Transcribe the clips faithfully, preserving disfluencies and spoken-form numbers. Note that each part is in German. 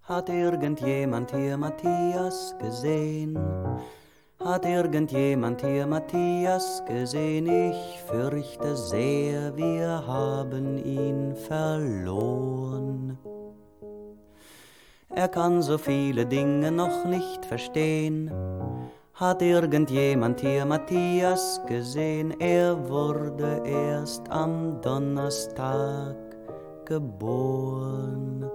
Hat irgendjemand hier Matthias gesehen? Hat irgendjemand hier Matthias gesehen? Ich fürchte sehr, wir haben ihn verloren. Er kann so viele Dinge noch nicht verstehen. Hat irgendjemand hier Matthias gesehen? Er wurde erst am Donnerstag geboren.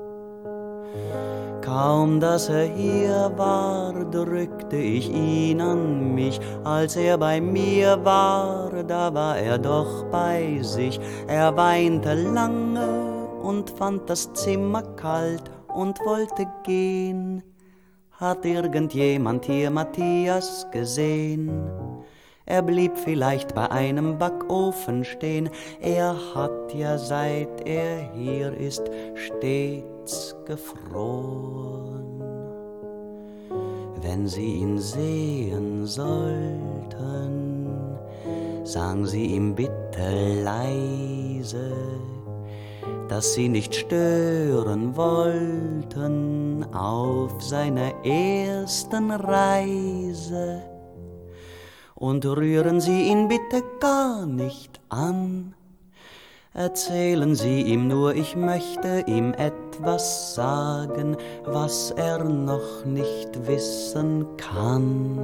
Kaum, dass er hier war, drückte ich ihn an mich. Als er bei mir war, da war er doch bei sich. Er weinte lange und fand das Zimmer kalt und wollte gehen. Hat irgendjemand hier Matthias gesehen? Er blieb vielleicht bei einem Backofen stehen. Er hat ja, seit er hier ist, stets gefroren. Wenn Sie ihn sehen sollten, sagen Sie ihm bitte leise, dass Sie nicht stören wollten auf seiner ersten Reise. Und rühren Sie ihn bitte gar nicht an. Erzählen Sie ihm nur, ich möchte ihm etwas sagen, was er noch nicht wissen kann.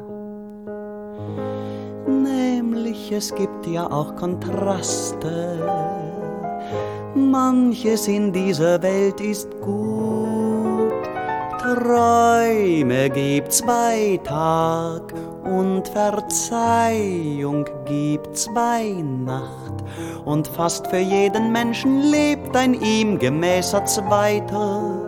Nämlich, es gibt ja auch Kontraste. Manches in dieser Welt ist gut. Träume gibt's bei Tag und Verzeihung gibt's bei Nacht. Und fast für jeden Menschen lebt ein ihm gemäßer Zweiter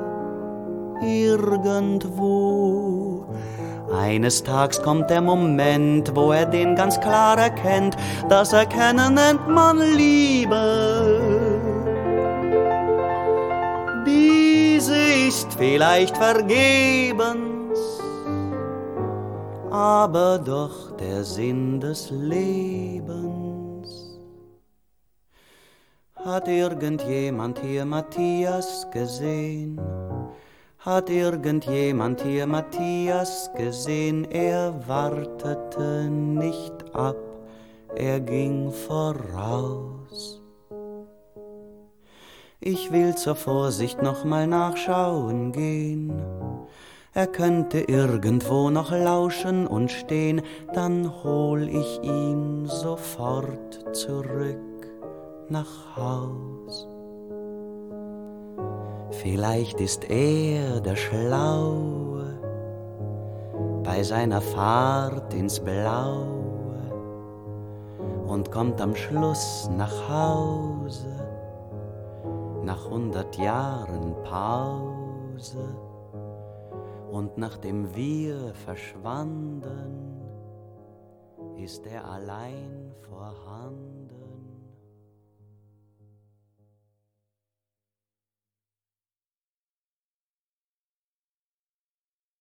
irgendwo. Eines Tages kommt der Moment, wo er den ganz klar erkennt. Das Erkennen nennt man Liebe. Diese ist vielleicht vergebens, aber doch der Sinn des Lebens. Hat irgendjemand hier Matthias gesehen? Hat irgendjemand hier Matthias gesehen? Er wartete nicht ab, er ging voraus. Ich will zur Vorsicht noch mal nachschauen gehen. Er könnte irgendwo noch lauschen und stehen, dann hol ich ihn sofort zurück nach Haus. Vielleicht ist er der Schlaue bei seiner Fahrt ins Blaue und kommt am Schluss nach Hause nach hundert Jahren Pause. Und nachdem wir verschwanden, ist er allein vorhanden.